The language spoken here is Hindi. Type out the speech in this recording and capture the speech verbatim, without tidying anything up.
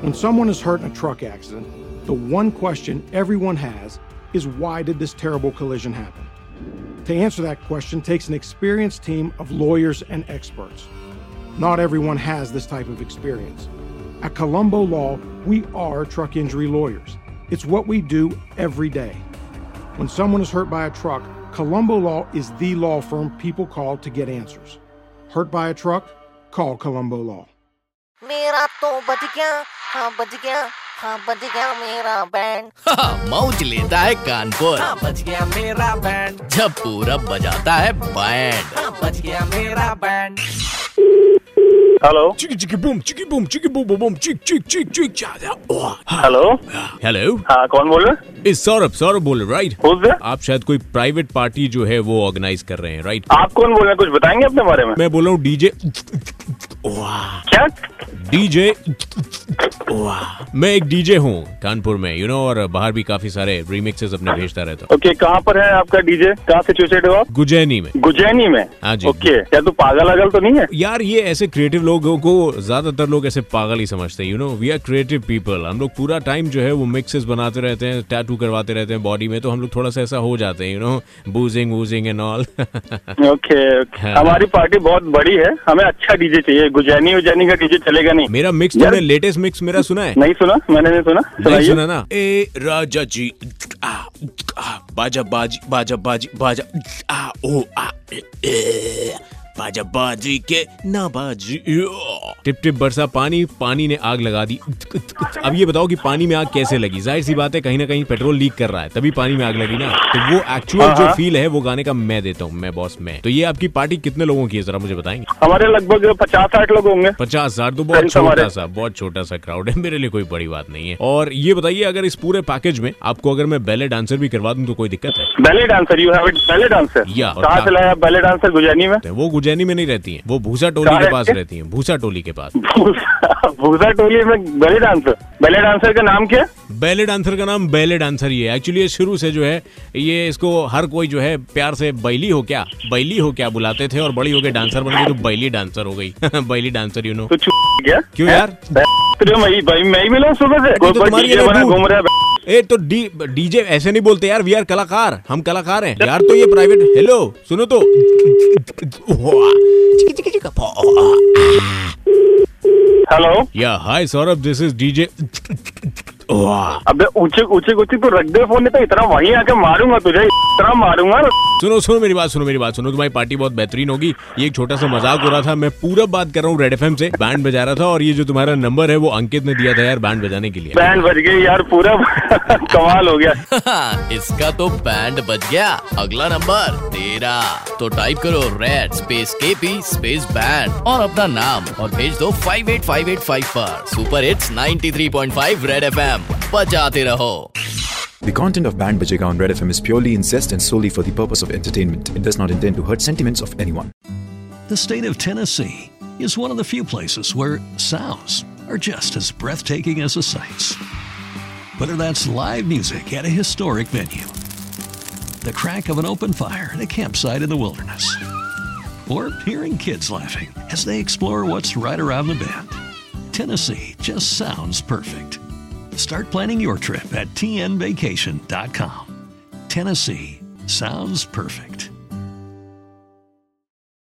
When someone is hurt in a truck accident, the one question everyone has is why did this terrible collision happen? To answer that question takes an experienced team of lawyers and experts. Not everyone has this type of experience. At Colombo Law, we are truck injury lawyers. It's what we do every day. When someone is hurt by a truck, Colombo Law is the law firm people call to get answers. Hurt by a truck? Call Colombo Law. मेरा तो बज गया, हाँ बज गया, हाँ बज गया मेरा बैंड। मौज लेता है कानपुर, हाँ बज गया मेरा बैंड। जब पूरब बजाता है बैंड, हाँ बज गया मेरा बैंड। हेलो चिकी चिकी बूम चिकी बूम चिकी बूम बूम बूम चिक चिक चिक चिक जा। हेलो हेलो, हाँ कौन बोल रहे हैं? इस सौरभ सौरभ बोल रहे राइट? Who's there? आप शायद कोई प्राइवेट पार्टी जो है वो ऑर्गेनाइज कर रहे हैं राइट? आप कौन बोल रहे हैं, कुछ बताएंगे अपने बारे में? मैं बोल रहा हूँ डीजे। क्या? डीजे मैं एक डीजे हूँ कानपुर में, यू नो, और बाहर भी काफी सारे रीमिक्सेस अपने भेजता रहता हूँ। ओके, कहाँ पर है आपका डीजे? कहाँ सिचुएटेड हो आप? गुजैनी में। गुजैनी में? हाँ जी। ओके, क्या तू पागल अगल तो नहीं है? यार ये ऐसे क्रिएटिव लोगों को ज्यादातर लोग ऐसे पागल ही समझते हैं, you know, we are creative people. हम लोग पूरा टाइम जो है वो मिक्सेस बनाते रहते हैं, टैटू करवाते रहते हैं बॉडी में, तो हम लोग थोड़ा सा ऐसा हो जाते हैं, you know, boozing woozing and all. Okay, हमारी पार्टी बहुत बड़ी है, हमें अच्छा डीजे चाहिए। गुजैनी उजैनी का डीजे चलेगा नहीं। मेरा मिक्स तुमने लेटेस्ट मिक्स मेरा सुना है? नहीं सुना, मैंने नहीं सुना। नहीं सुना ना? ए राजा जी आ, आ, बाजा बाजी बाजा बाजी बाजा आ ओ आ ए, ए, बाजा बाजी के ना बाजी। टिप टिप बरसा पानी, पानी ने आग लगा दी। अब ये बताओ कि पानी में आग कैसे लगी? जाहिर सी बात है कहीं ना कहीं पेट्रोल लीक कर रहा है, तभी पानी में आग लगी ना। तो वो एक्चुअल जो फील है वो गाने का मैं देता हूँ, मैं बॉस मैं। तो ये आपकी पार्टी कितने लोगों की है जरा मुझे बताएंगे? हमारे लगभग पचास साठ लोग होंगे। पचास साठ तो बहुत छोटा सा बहुत छोटा सा क्राउड है, मेरे लिए कोई बड़ी बात नहीं है। और ये बताइए, अगर इस पूरे पैकेज में आपको अगर मैं बैले डांसर भी करवा दूं तो कोई दिक्कत है? Ballet dancer? You have it ballet dancer? या कहाँ से लाया बैले डांसर गुजैनी में? वो गुजैनी में नहीं रहती है, वो भूसा टोली के पास रहती है, भूसा टोली के पास। भूसा टोली में बैले डांसर? बैले डांसर का नाम क्या? बैले डांसर का नाम बैले डांसर ही है एक्चुअली। शुरू से जो है ये इसको हर कोई जो है प्यार से बैली हो क्या बैली हो क्या बुलाते थे, और बड़ी हो गई डांसर बन गई तो बैली डांसर हो गई। Belly dancer, you know. तो क्या? क्यों यार? मैं ही मिला सुबह से, तो तुम्हारी घूम रहा है। ए तो डी डीजे ऐसे नहीं बोलते यार, वी आर कलाकार, हम कलाकार हैं यार। तो ये प्राइवेट, हेलो सुनो तो। हेलो या hi Saurabh, this is DJ. अबे ऊंचे ऊंचे ऊंचे तो रख दे फोन, नहीं तो इतना वहीं आके मारूंगा तुझे, इतना मारूंगा। सुनो सुनो मेरी बात सुनो मेरी बात सुनो तुम्हारी पार्टी बहुत बेहतरीन होगी। ये एक छोटा सा मजाक हो रहा था, मैं पूरा बात कर रहा हूँ रेड एफ एम से, बैंड बजा रहा था, और ये जो तुम्हारा नंबर है वो अंकित ने दिया था यार बैंड बजाने के लिए। बैंड बज गई यार, पूरा कमाल हो गया। इसका तो बैंड बज गया। अगला नंबर तेरा, तो टाइप करो Red space K P space band और अपना नाम और भेज दो five eight five eight five पर। Super hits ninety three point five Red FM एम, बजाते रहो। The content of Band Bajega on Red F M is purely incest and solely for the purpose of entertainment. It does not intend to hurt sentiments of anyone. The state of Tennessee is one of the few places where sounds are just as breathtaking as the sights. Whether that's live music at a historic venue, the crack of an open fire at a campsite in the wilderness, or hearing kids laughing as they explore what's right around the bend, Tennessee just sounds perfect. Start planning your trip at T N vacation dot com. Tennessee sounds perfect.